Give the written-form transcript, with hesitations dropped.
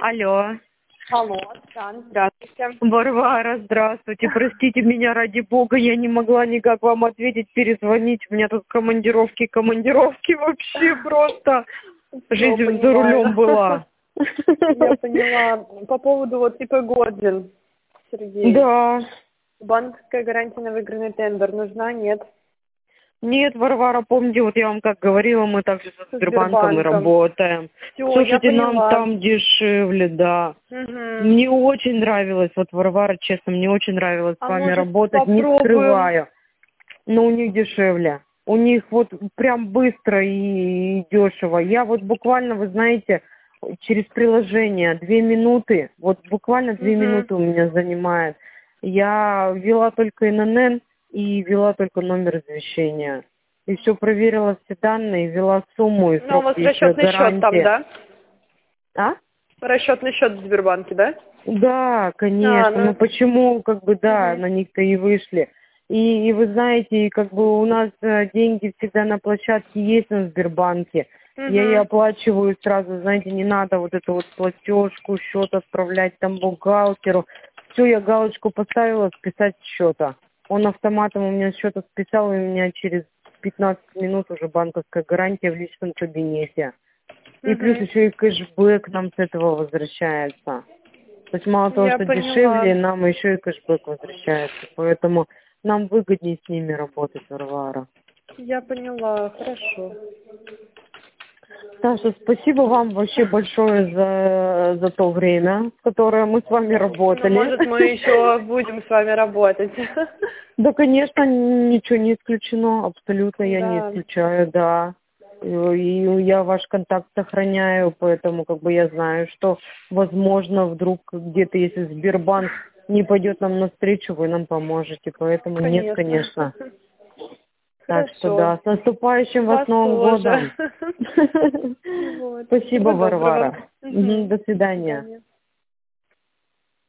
Алло. Алло, Оксан, здравствуйте. Варвара, здравствуйте. Простите меня, ради бога, я не могла никак вам ответить, перезвонить. У меня тут командировки вообще просто. Жизнь за рулем была. Я поняла. По поводу вот ИП Годзин, Сергей. Да. Банковская гарантия на выигранный тендер нужна, нет? Нет, Варвара, помните, вот я вам как говорила, мы также со Сбербанком и работаем. Всё, Слушайте, нам там дешевле, да. Угу. Мне очень нравилось, вот Варвара, честно, мне очень нравилось с вами работать, попробуем? не скрываю. Но у них дешевле. У них вот прям быстро и дешево. Я вот буквально, вы знаете, через приложение 2 минуты, вот буквально 2 минуты у меня занимает. Я ввела только ИНН и ввела только номер извещения. И все проверила все данные, ввела сумму и срок Ну, у вас расчетный счет там, да? А? Расчетный счет в Сбербанке, да? Да, конечно. Ну почему, как бы, да, на них-то и вышли. И вы знаете, как бы у нас деньги всегда на площадке есть на Сбербанке. Я ее оплачиваю сразу, знаете, не надо вот эту вот платежку, счет отправлять там бухгалтеру. Все, я галочку поставила, списать с счета. Он автоматом у меня с счета списал, и у меня через 15 минут уже банковская гарантия в личном кабинете. И плюс еще и кэшбэк нам с этого возвращается. То есть мало того, что дешевле, нам еще и кэшбэк возвращается. Поэтому нам выгоднее с ними работать, Варвара. Я поняла, хорошо. Саша, спасибо вам вообще большое за то время, в которое мы с вами работали. Ну, может, мы еще будем с вами работать. Да, конечно, ничего не исключено, абсолютно я не Да. исключаю, да. И я ваш контакт сохраняю, поэтому как бы я знаю, что, возможно, вдруг где-то, если Сбербанк не пойдет нам навстречу, вы нам поможете, поэтому нет, конечно. Так что да, с наступающим вас Новым годом. Спасибо, Варвара. До свидания.